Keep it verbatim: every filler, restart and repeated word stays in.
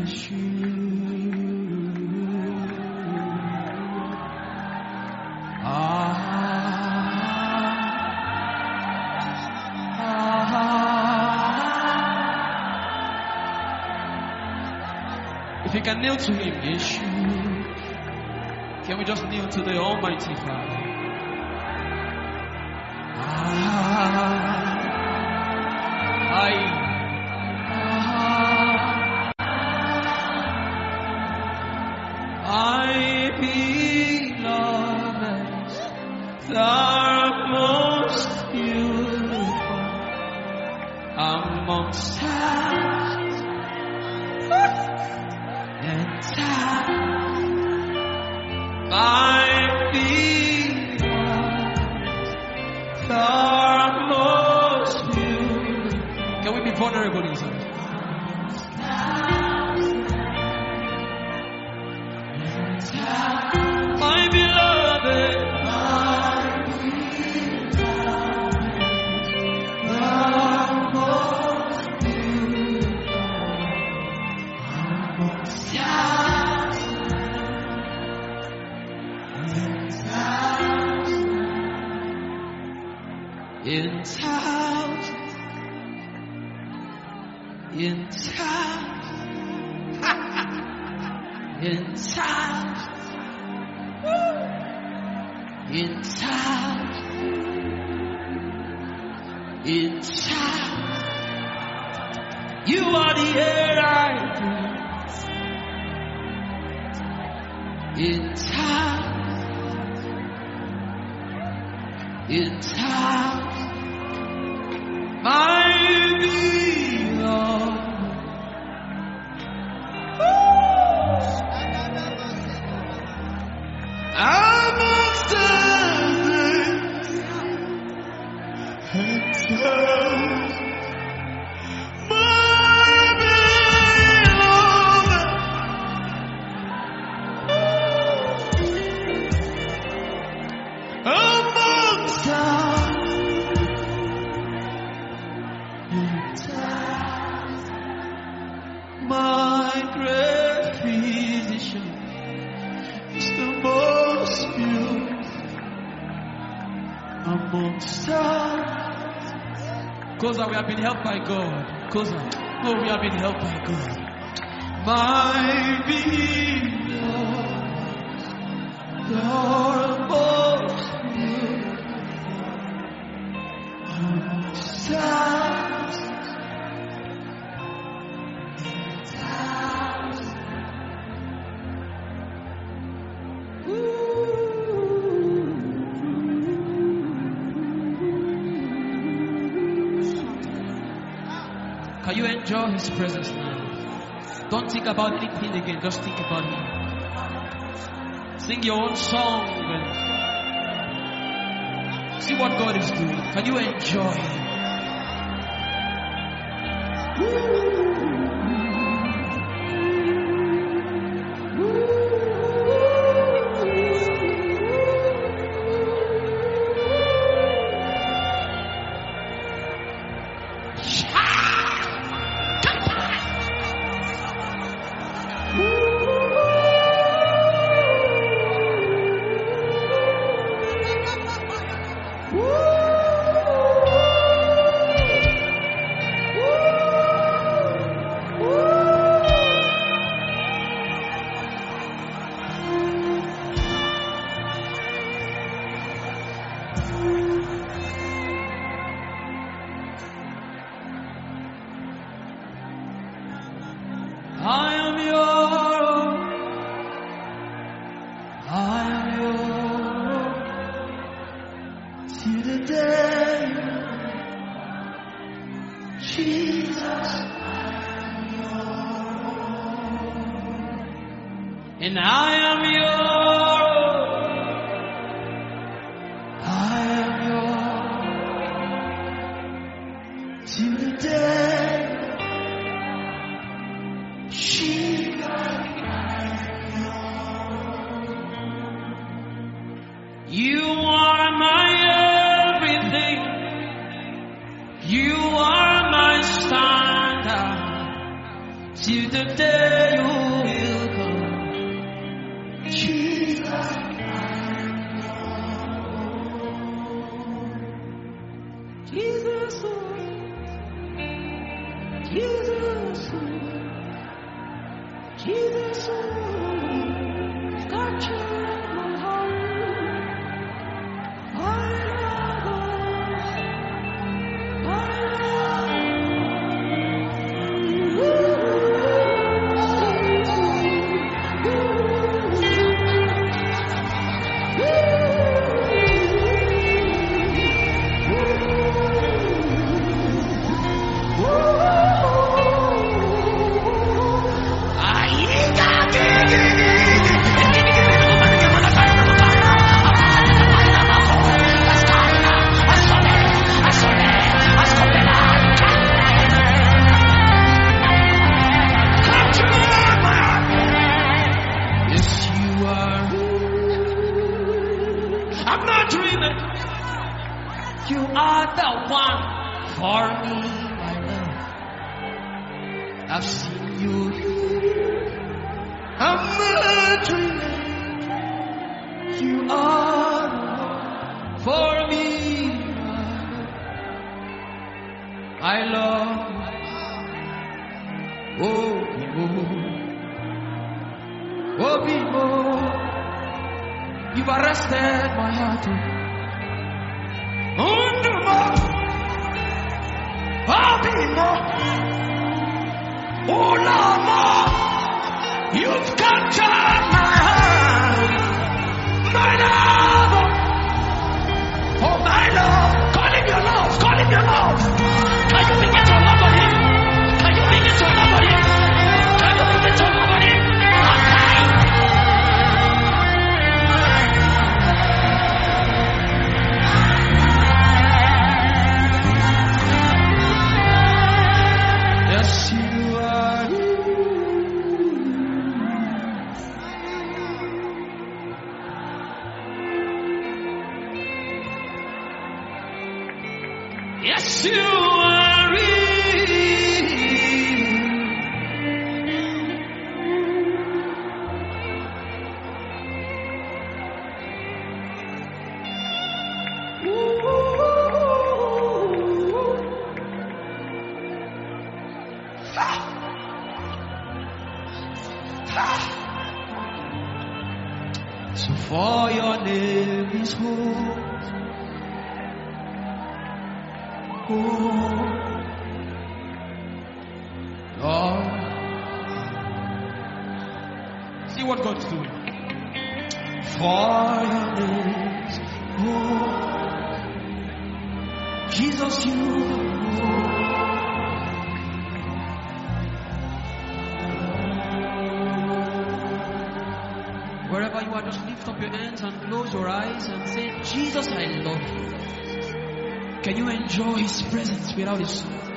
If you can kneel to Him, Yeshua, can we just kneel to the Almighty Father? I, I beloved, thou most beautiful amongst thousands and thousands. My beloved, thou most beautiful. Can we be vulnerable in this house? My beloved, my beloved, thou most beautiful amongst thousands and thousands, in thousands, in thousands, in thousands. In time, in time, you are the air I breathe. In time, in time, my beloved. Amongst the Koza, we have been helped by God. Koza, oh, we have been helped by God. My beloved, you're most beautiful. Thousands, thousands. Can you enjoy His presence now? Don't think about anything again. Just think about Him. Sing your own song and see what God is doing. Can you enjoy Him? I am your own. I am your own. Till the day, Jesus, I am your own. And I am your own. I am your own. Till the day. You are my everything. You are my standard. till the day you will come. Jesus, Jesus, Jesus, Jesus, capture my heart. I love, I I'm not dreaming. You are the one for me, my love. I've seen you. I'm not dreaming. You are the one for me, my love. I love. Oh, oh, oh, oh. You've arrested my heart. Oh, no more. I'll be more. Oh, no more. You've captured my heart. My love. Oh, my love. Call him your love. Call him your love. Can you begin to love on him? Can you begin to love on him? Can you begin to love on him? Yes, you are. Yes, you are real. So for your name is holy. Oh, Lord. See what God's doing. For your name is holy. Jesus, you are holy. Wherever you are, just lift up your hands and close your eyes and say, Jesus, I love you. Can you enjoy His presence without His song?